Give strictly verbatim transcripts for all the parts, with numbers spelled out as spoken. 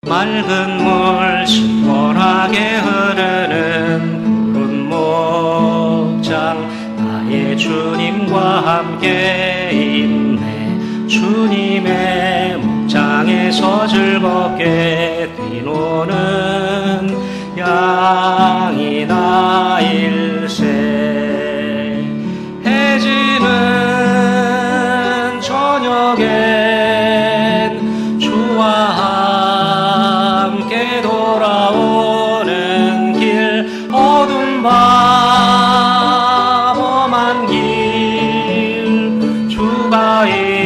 맑은 물 시원하게 흐르는 푸른 목장, 나의 주님과 함께 있네. 주님의 목장에서 즐겁게 뛰노는 양이 나일세. 해지는 저녁엔 주와 함께 돌아오는 길, 어둠 밤 험한 길 주가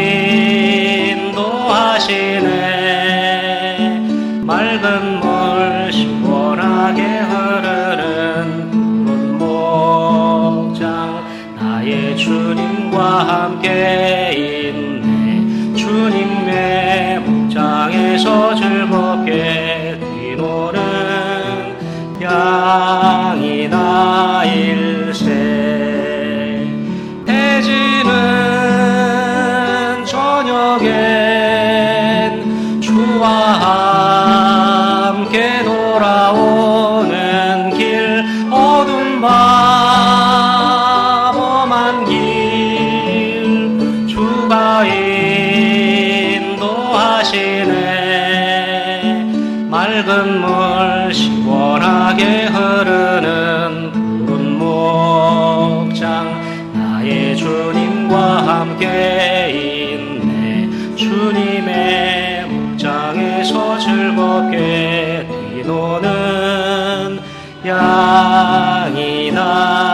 인도하시네. 맑은 물 시원하게 흐르는 푸른 목장, 나의 주님과 함께 있네. 주님의 목장에서 즐겁게 뛰노는 양이 나일세. 해지는 저녁엔 주와 함께 돌아오는 길, 어둠 밤 험한 길 주가 인도하시네. 맑은 물 시원하게 흐르는 푸른 목장, 나의 주님과 함께 있네. 주님의 목장에서 즐겁게 뛰노는 양이 나